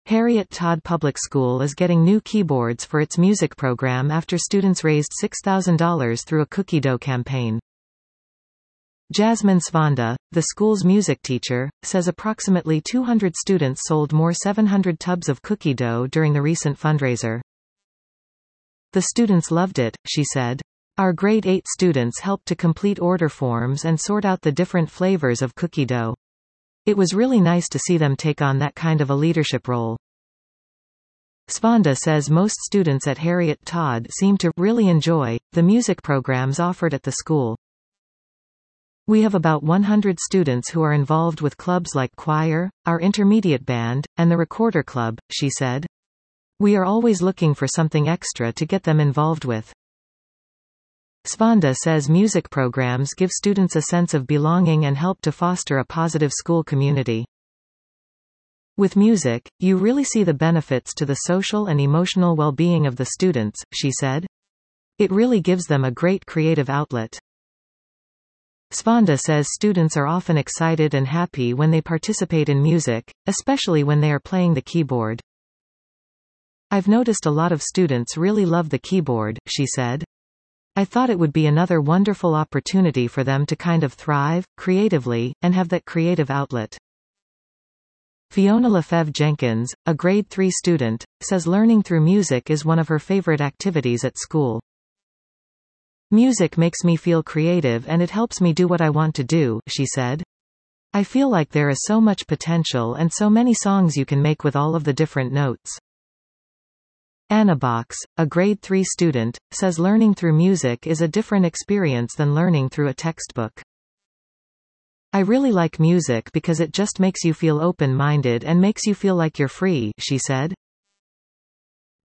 Harriet Todd Public School is getting new keyboards for its music program after students raised $6,000 through a cookie dough campaign. Jasmine Svanda, the school's music teacher, says approximately 200 students sold more 700 tubs of cookie dough during the recent fundraiser. The students loved it, she said. Our grade 8 students helped to complete order forms and sort out the different flavors of cookie dough. It was really nice to see them take on that kind of a leadership role. Svanda says most students at Harriet Todd seem to really enjoy the music programs offered at the school. We have about 100 students who are involved with clubs like choir, our intermediate band, and the recorder club, she said. We are always looking for something extra to get them involved with. Svanda says music programs give students a sense of belonging and help to foster a positive school community. With music, you really see the benefits to the social and emotional well-being of the students, she said. It really gives them a great creative outlet. Svanda says students are often excited and happy when they participate in music, especially when they are playing the keyboard. I've noticed a lot of students really love the keyboard, she said. I thought it would be another wonderful opportunity for them to kind of thrive, creatively, and have that creative outlet. Fiona Lefebvre Jenkins, a grade 3 student, says learning through music is one of her favorite activities at school. Music makes me feel creative and it helps me do what I want to do, she said. I feel like there is so much potential and so many songs you can make with all of the different notes. Anna Box, a grade 3 student, says learning through music is a different experience than learning through a textbook. I really like music because it just makes you feel open-minded and makes you feel like you're free, she said.